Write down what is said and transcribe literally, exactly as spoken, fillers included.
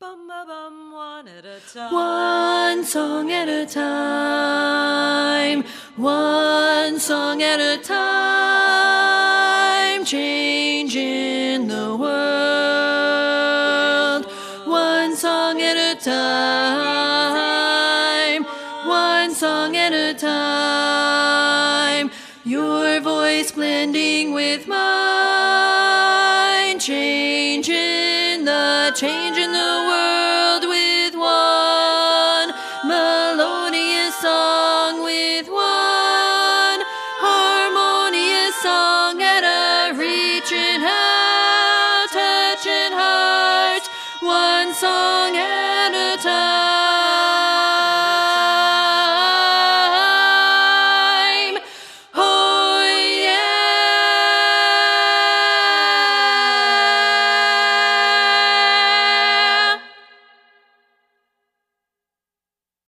Bum, ba, bum, one at a time. One song at a time. One song at a time. Changing the world. One song at a time. One song at a time. Your voice blending with mine. Changing the, changing the world with one melodious song, with one harmonious song at a reaching out, touching hearts, one song at